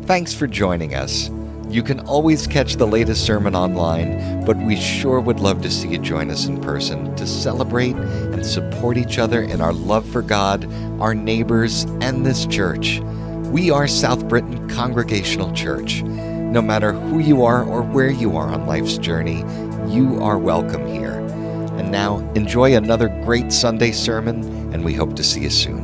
Thanks for joining us. You can always catch the latest sermon online, but we sure would love to see you join us in person to celebrate and support each other in our love for God, our neighbors, and this church. We are South Britain Congregational Church. No matter who you are or where you are on life's journey, you are welcome here. And now, enjoy another great Sunday sermon, and we hope to see you soon.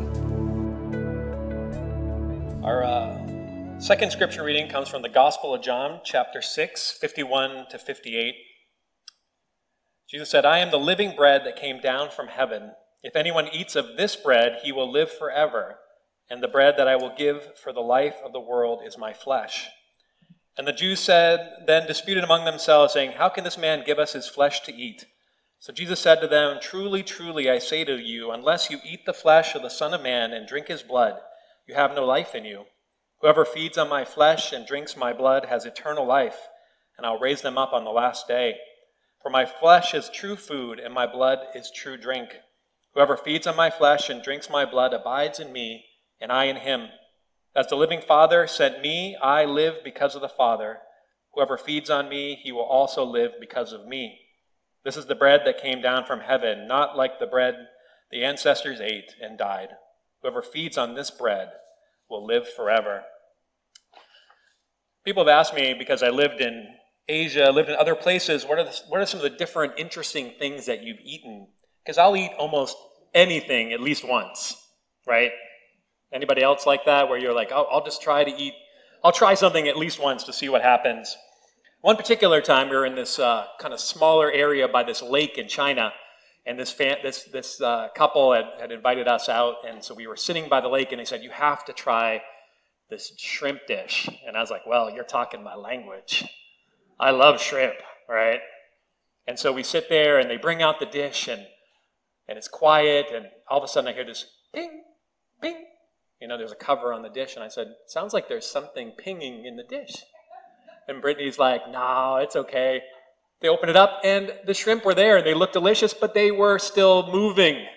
Our second scripture reading comes from the Gospel of John, chapter 6, 51 to 58. Jesus said, "I am the living bread that came down from heaven. If anyone eats of this bread, he will live forever. And the bread that I will give for the life of the world is my flesh." And the Jews then disputed among themselves, saying, "How can this man give us his flesh to eat?" So Jesus said to them, "Truly, truly, I say to you, unless you eat the flesh of the Son of Man and drink his blood, you have no life in you. Whoever feeds on my flesh and drinks my blood has eternal life, and I'll raise them up on the last day. For my flesh is true food, and my blood is true drink. Whoever feeds on my flesh and drinks my blood abides in me, and I in him. As the living Father sent me, I live because of the Father. Whoever feeds on me, he will also live because of me. This is the bread that came down from heaven, not like the bread the ancestors ate and died. Whoever feeds on this bread will live forever." People have asked me, because I lived in Asia, lived in other places, what are some of the different interesting things that you've eaten? Because I'll eat almost anything at least once, right? Anybody else like that, where you're like, I'll just try to eat, I'll try something at least once to see what happens. One particular time, we were in this kind of smaller area by this lake in China, and this couple had invited us out, and so we were sitting by the lake, and they said, "You have to try this shrimp dish." And I was like, "Well, you're talking my language. I love shrimp," right? And so we sit there, and they bring out the dish, and it's quiet, and all of a sudden I hear this ping, ping. You know, there's a cover on the dish, and I said, "Sounds like there's something pinging in the dish." And Brittany's like, "No, it's okay." They opened it up, and the shrimp were there, and they looked delicious, but they were still moving.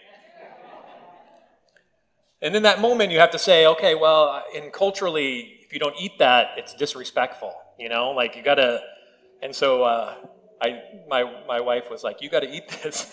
And in that moment, you have to say, okay, well, culturally, if you don't eat that, it's disrespectful, you know? Like, you gotta, and so my wife was like, "You gotta eat this."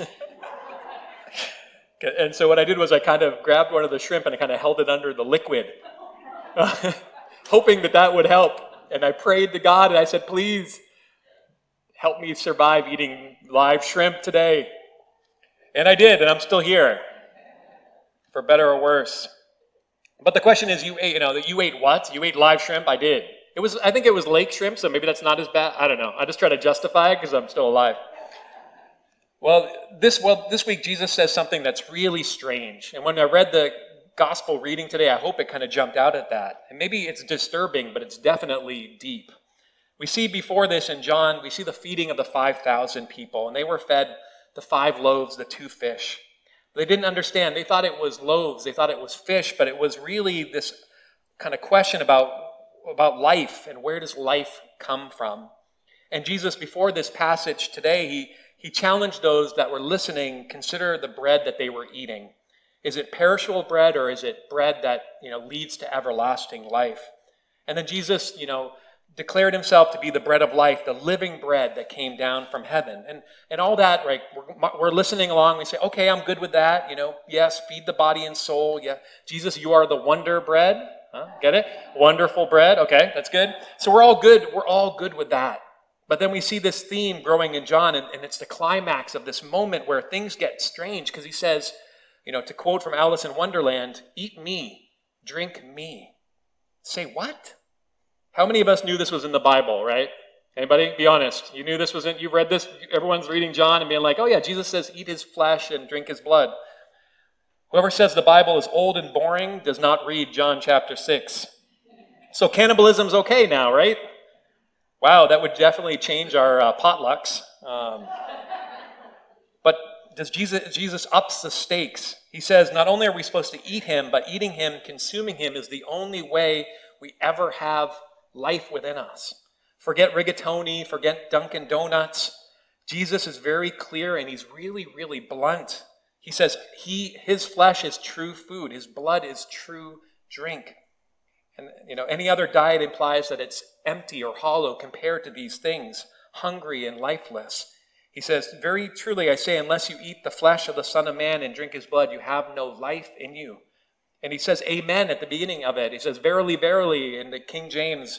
And so what I did was I kind of grabbed one of the shrimp, and I kind of held it under the liquid, hoping that would help. And I prayed to God, and I said, "Please, help me survive eating live shrimp today." And I did, and I'm still here, for better or worse. But the question is, you ate what? You ate live shrimp? I did. I think it was lake shrimp, so maybe that's not as bad. I don't know. I just try to justify it because I'm still alive. Well, this week Jesus says something that's really strange. And when I read the gospel reading today, I hope it kind of jumped out at that. And maybe it's disturbing, but it's definitely deep. We see before this in John, we see the feeding of the 5,000 people, and they were fed the 5 loaves, the 2 fish. They didn't understand. They thought it was loaves. They thought it was fish, but it was really this kind of question about life and where does life come from. And Jesus, before this passage today, he challenged those that were listening, consider the bread that they were eating. Is it perishable bread, or is it bread that, leads to everlasting life? And then Jesus, declared himself to be the bread of life, the living bread that came down from heaven. And all that, right, we're listening along. We say, okay, I'm good with that. Yes, feed the body and soul. Yeah, Jesus, you are the wonder bread. Huh? Get it? Wonderful bread. Okay, that's good. So we're all good. We're all good with that. But then we see this theme growing in John, and it's the climax of this moment where things get strange, because he says, to quote from Alice in Wonderland, "Eat me, drink me." Say what? How many of us knew this was in the Bible, right? Anybody? Be honest. You knew this was in, you read this, everyone's reading John and being like, oh yeah, Jesus says eat his flesh and drink his blood. Whoever says the Bible is old and boring does not read John chapter 6. So cannibalism's okay now, right? Wow, that would definitely change our potlucks. But does Jesus ups the stakes. He says not only are we supposed to eat him, but eating him, consuming him is the only way we ever have life within us. Forget rigatoni, forget Dunkin' Donuts. Jesus is very clear, and he's really, really blunt. He says his flesh is true food. His blood is true drink. And, any other diet implies that it's empty or hollow compared to these things, hungry and lifeless. He says, very truly I say, unless you eat the flesh of the Son of Man and drink his blood, you have no life in you. And he says, amen at the beginning of it. He says, verily, verily, in the King James,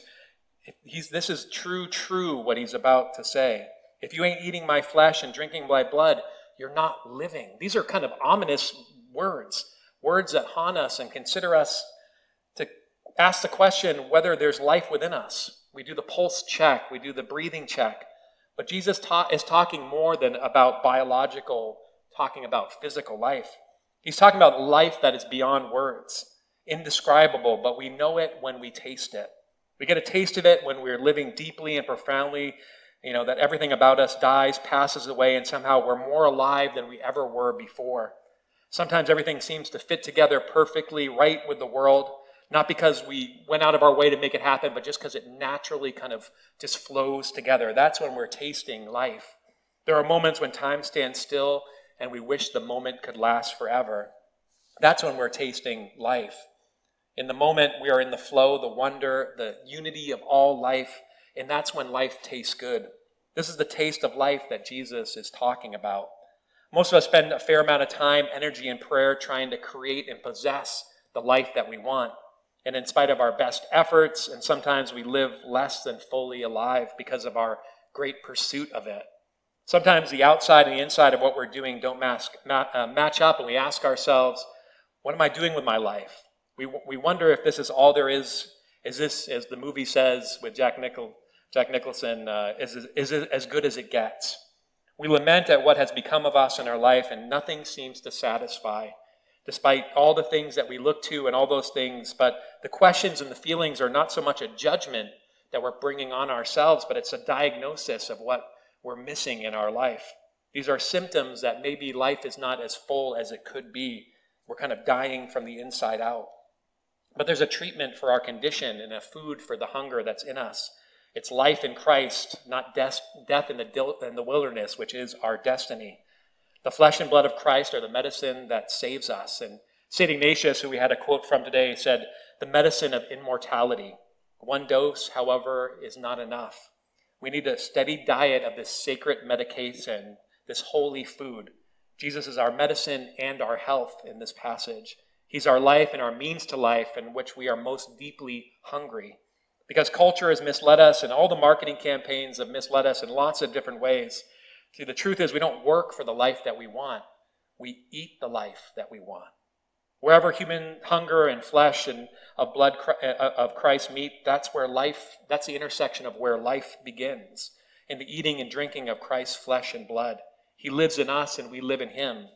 this is true, what he's about to say. If you ain't eating my flesh and drinking my blood, you're not living. These are kind of ominous words that haunt us and consider us to ask the question whether there's life within us. We do the pulse check, we do the breathing check. But Jesus is talking more than about biological, talking about physical life. He's talking about life that is beyond words, indescribable, but we know it when we taste it. We get a taste of it when we're living deeply and profoundly, that everything about us dies, passes away, and somehow we're more alive than we ever were before. Sometimes everything seems to fit together perfectly, right with the world, not because we went out of our way to make it happen, but just because it naturally kind of just flows together. That's when we're tasting life. There are moments when time stands still and we wish the moment could last forever. That's when we're tasting life. In the moment, we are in the flow, the wonder, the unity of all life, and that's when life tastes good. This is the taste of life that Jesus is talking about. Most of us spend a fair amount of time, energy, and prayer trying to create and possess the life that we want. And in spite of our best efforts, and sometimes we live less than fully alive because of our great pursuit of it. Sometimes the outside and the inside of what we're doing don't match up, and we ask ourselves, what am I doing with my life? We wonder if this is all there is. Is this, as the movie says with Jack Nicholson, is it as good as it gets? We lament at what has become of us in our life, and nothing seems to satisfy, despite all the things that we look to and all those things. But the questions and the feelings are not so much a judgment that we're bringing on ourselves, but it's a diagnosis of what we're missing in our life. These are symptoms that maybe life is not as full as it could be. We're kind of dying from the inside out. But there's a treatment for our condition and a food for the hunger that's in us. It's life in Christ, not death in the wilderness, which is our destiny. The flesh and blood of Christ are the medicine that saves us. And St. Ignatius, who we had a quote from today, said, the medicine of immortality. One dose, however, is not enough. We need a steady diet of this sacred medication, this holy food. Jesus is our medicine and our health in this passage. He's our life and our means to life in which we are most deeply hungry. Because culture has misled us and all the marketing campaigns have misled us in lots of different ways. See, the truth is we don't work for the life that we want. We eat the life that we want. Wherever human hunger and flesh and of blood of Christ meet, that's the intersection of where life begins, in the eating and drinking of Christ's flesh and blood. He lives in us and we live in him.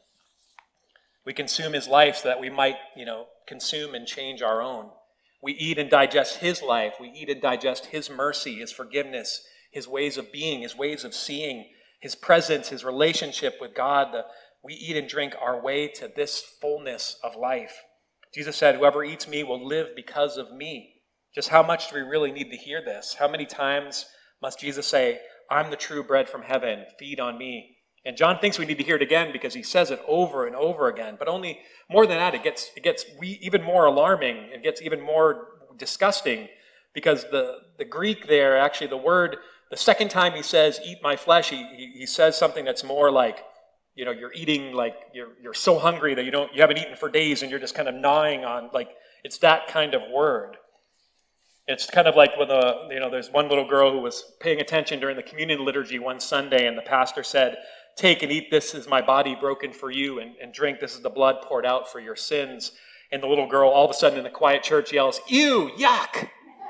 We consume his life so that we might, consume and change our own. We eat and digest his life. We eat and digest his mercy, his forgiveness, his ways of being, his ways of seeing, his presence, his relationship with God. We eat and drink our way to this fullness of life. Jesus said, whoever eats me will live because of me. Just how much do we really need to hear this? How many times must Jesus say, I'm the true bread from heaven, feed on me? And John thinks we need to hear it again because he says it over and over again. But only more than that, it gets even more alarming. It gets even more disgusting because the Greek there, actually the word, the second time he says, eat my flesh, he says something that's more like, you're eating like you're so hungry that you haven't eaten for days and you're just kind of gnawing on, like, it's that kind of word. It's kind of like when there's one little girl who was paying attention during the communion liturgy one Sunday, and the pastor said, take and eat, this is my body broken for you, and drink, this is the blood poured out for your sins. And the little girl all of a sudden in the quiet church yells, ew, yuck.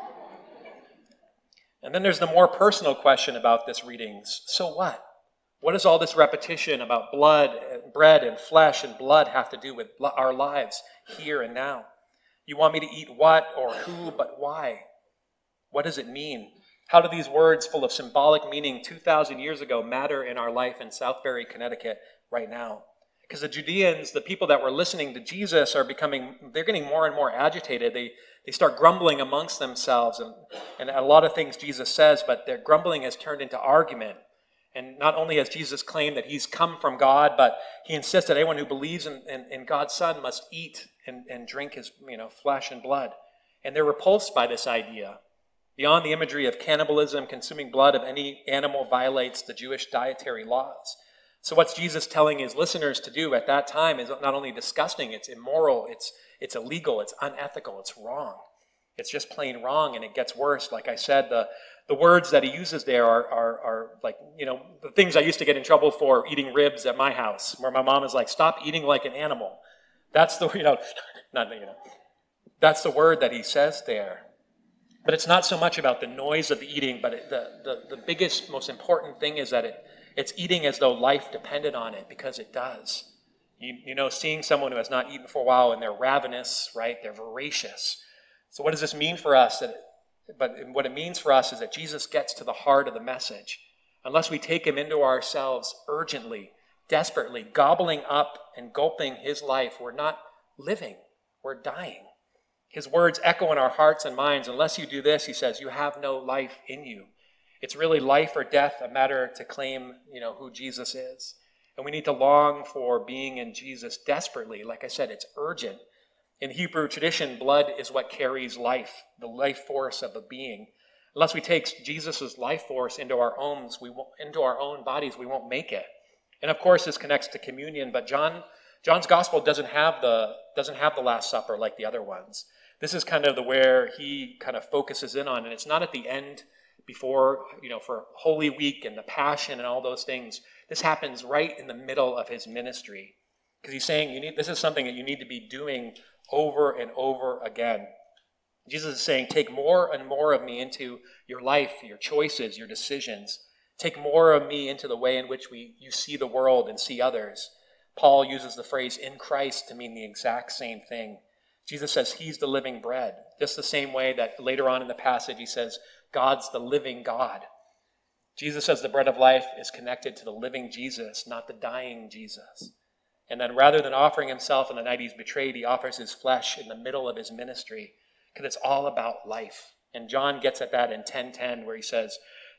And then there's the more personal question about this readings. So what? What does all this repetition about blood, and bread and flesh and blood have to do with our lives here and now? You want me to eat what or who, but why? What does it mean? How do these words full of symbolic meaning 2,000 years ago matter in our life in Southbury, Connecticut right now? Because the Judeans, the people that were listening to Jesus, they're getting more and more agitated. They start grumbling amongst themselves and a lot of things Jesus says, but their grumbling has turned into argument. And not only has Jesus claimed that he's come from God, but he insists that anyone who believes in God's Son must eat and drink his flesh and blood. And they're repulsed by this idea. Beyond the imagery of cannibalism, consuming blood of any animal violates the Jewish dietary laws. So what's Jesus telling his listeners to do at that time is not only disgusting, it's immoral, it's illegal, it's unethical, it's wrong. It's just plain wrong, and it gets worse. Like I said, the words that he uses there are like, the things I used to get in trouble for eating ribs at my house, where my mom is like, stop eating like an animal. That's the, that's the word that he says there. But it's not so much about the noise of the eating, but the biggest, most important thing is that it's eating as though life depended on it, because it does. Seeing someone who has not eaten for a while and they're ravenous, right? They're voracious. So what does this mean for us? But what it means for us is that Jesus gets to the heart of the message. Unless we take him into ourselves urgently, desperately, gobbling up and gulping his life, we're not living, we're dying. His words echo in our hearts and minds. Unless you do this, he says, you have no life in you. It's really life or death, a matter to claim, who Jesus is. And we need to long for being in Jesus desperately. Like I said, it's urgent. In Hebrew tradition, blood is what carries life, the life force of a being. Unless we take Jesus' life force into our own bodies, we won't make it. And of course, this connects to communion. But John's gospel doesn't have the Last Supper like the other ones. This is kind of where he kind of focuses in on, and it's not at the end before, for Holy Week and the Passion and all those things. This happens right in the middle of his ministry, because he's saying this is something that you need to be doing over and over again. Jesus is saying, take more and more of me into your life, your choices, your decisions. Take more of me into the way in which you see the world and see others. Paul uses the phrase in Christ to mean the exact same thing. Jesus says he's the living bread, just the same way that later on in the passage he says God's the living God. Jesus says the bread of life is connected to the living Jesus, not the dying Jesus. And then rather than offering himself on the night he's betrayed, he offers his flesh in the middle of his ministry, because it's all about life. And John gets at that in 10:10, where he says,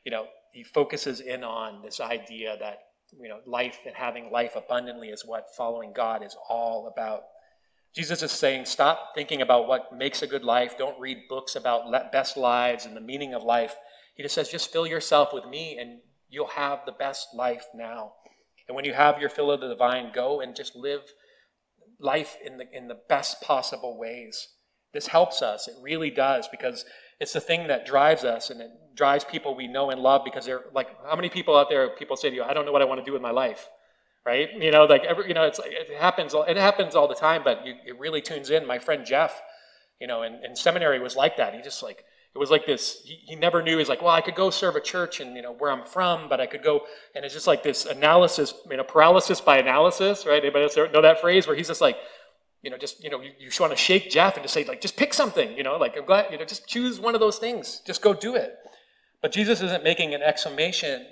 he focuses in on this idea that, life and having life abundantly is what following God is all about. Jesus is saying, stop thinking about what makes a good life. Don't read books about best lives and the meaning of life. He just says, just fill yourself with me and you'll have the best life now. And when you have your fill of the divine, go and just live life in the best possible ways. This helps us. It really does, because it's the thing that drives us, and it drives people we know and love, because they're like, how many people out there, people say to you, I don't know what I want to do with my life. Right? It's like, it happens all the time, but it really tunes in. My friend Jeff, in seminary was like that. He just like, it was like this, he never knew. He's like, well, I could go serve a church and, where I'm from, but I could go, and it's just like this analysis, paralysis by analysis, right? Anybody else know that phrase, where he's just like, you just want to shake Jeff and just say, like, just pick something, I'm glad, just choose one of those things. Just go do it. But Jesus isn't making an explanation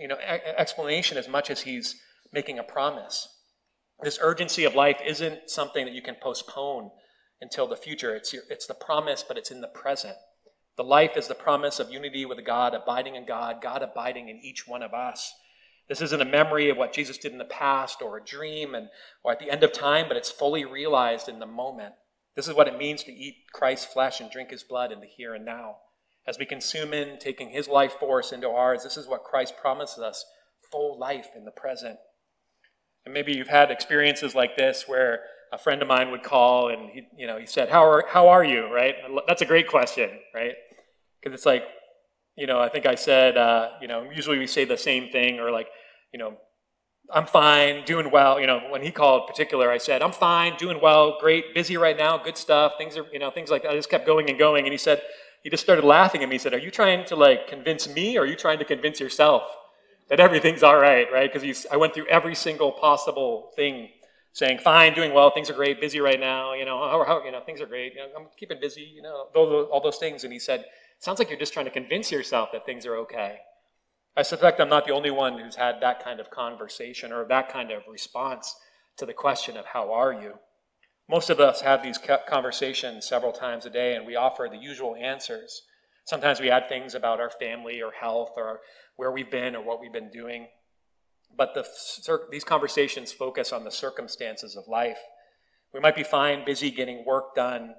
as much as he's making a promise. This urgency of life isn't something that you can postpone until the future. It's the promise, but it's in the present. The life is the promise of unity with God, abiding in God, God abiding in each one of us. This isn't a memory of what Jesus did in the past or a dream or at the end of time, but it's fully realized in the moment. This is what it means to eat Christ's flesh and drink his blood in the here and now. As we consume in, taking his life force into ours, this is what Christ promises us, full life in the present. And maybe you've had experiences like this where a friend of mine would call and he said, how are you, right? That's a great question, right? Because it's like, I think I said, usually we say the same thing, or like, I'm fine, doing well. When he called in particular, I said, I'm fine, doing well, great, busy right now, good stuff. Things are, things like that. I just kept going and going. And he just started laughing at me. He said, are you trying to like convince me, or are you trying to convince yourself that everything's all right, right? Because I went through every single possible thing, saying, fine, doing well, things are great, busy right now, things are great, I'm keeping busy, all those things. And he said, sounds like you're just trying to convince yourself that things are okay. I suspect I'm not the only one who's had that kind of conversation or that kind of response to the question of how are you? Most of us have these conversations several times a day, and we offer the usual answers. Sometimes we add things about our family or health or where we've been or what we've been doing. But these conversations focus on the circumstances of life. We might be fine, busy getting work done,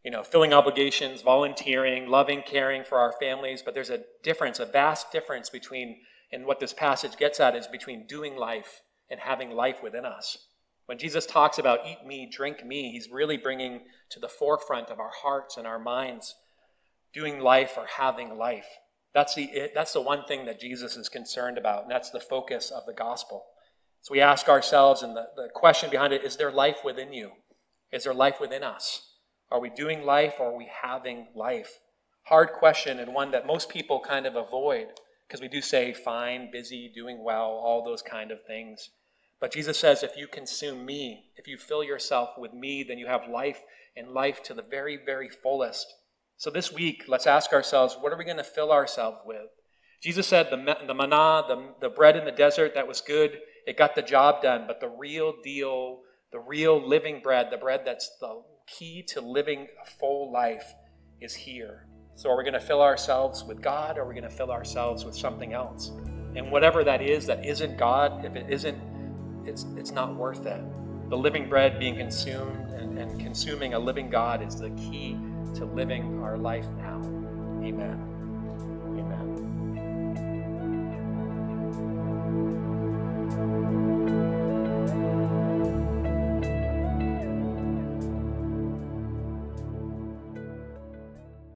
filling obligations, volunteering, loving, caring for our families. But there's a difference, a vast difference between, and what this passage gets at is between doing life and having life within us. When Jesus talks about eat me, drink me, he's really bringing to the forefront of our hearts and our minds doing life or having life. That's the one thing that Jesus is concerned about, and that's the focus of the gospel. So we ask ourselves, and the question behind it, is there life within you? Is there life within us? Are we doing life or are we having life? Hard question, and one that most people kind of avoid, because we do say fine, busy, doing well, all those kind of things. But Jesus says, if you consume me, if you fill yourself with me, then you have life, and life to the very, very fullest. So this week, let's ask ourselves, what are we going to fill ourselves with? Jesus said the manna, the bread in the desert, that was good. It got the job done. But the real deal, the real living bread, the bread that's the key to living a full life, is here. So are we going to fill ourselves with God, or are we going to fill ourselves with something else? And whatever that isn't God, if it isn't, it's not worth it. The living bread being consumed and consuming a living God is the key to living our life now. Amen.